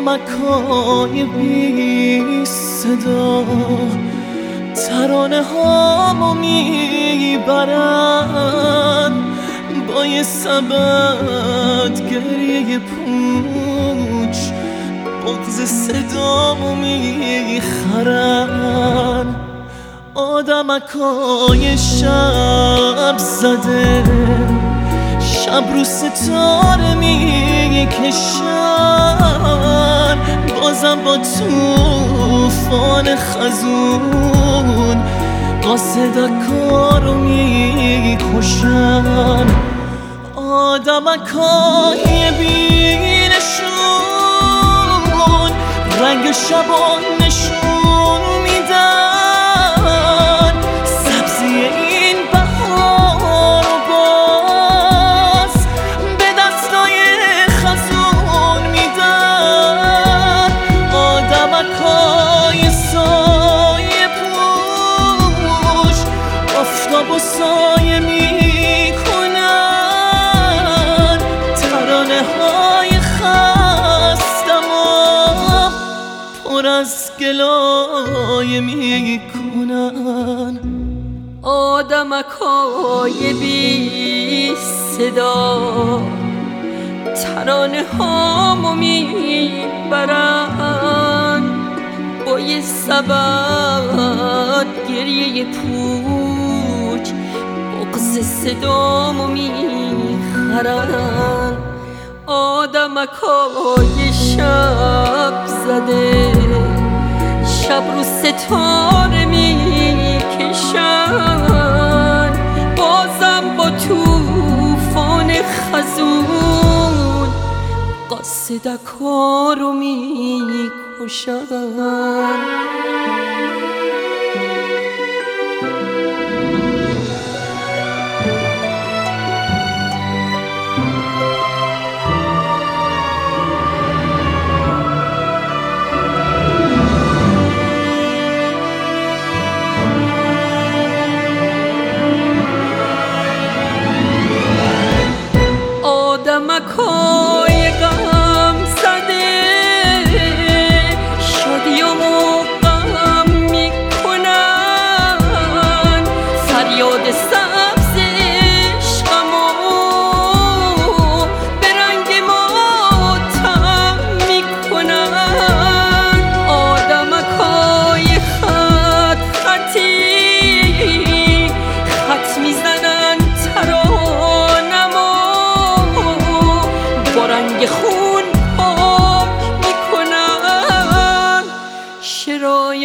آدمکای بی صدا ترانه هامو میبرن، با یه سبد گریه پوچ بغض صدامو میخرن. آدمکای شب زده شب رو ستاره میکشن، بازم با توفان خزون قاصدکارو میکشن. آدمکای بی نشون رنگ شبا نشون میدن، سبزی این بهار و باز به دستای خزون میدن. آدمکای سایه پوش آفتاب و سایه میکنن، ترانه های خستم و پر از گلایه میکنن. آدمکای بی صدا ترانه هامو میبرن، با یه سبد گریه پوچ بغض صدامو میخرن. آدمکای شب زده شب رو ستاره میکشن، بازم با توفان خزون قاصدکارو میکشن. آدمکای غم زده شادیامو غم میکنن، فریاد سبز عشقمو به رنگ ماتم میکنن. آدمکای خط خطی خط میزنن رنگ خون پاک میکنن، شرای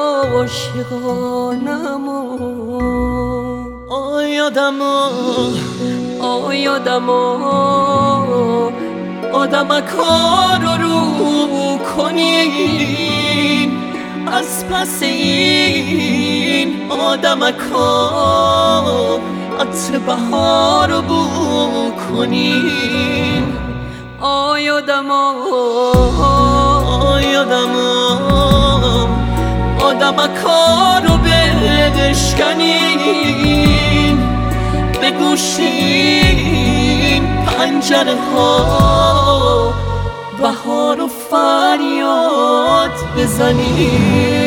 عاشقانمو. آی آدما آی آدما آدمکارو رو کنین، از پس این آدمکار عطر بهارو بو کنین. آی آدما آی آدما آدمکارو بشکنین، بگوشین پنجره ها بهار و فریاد بزنین.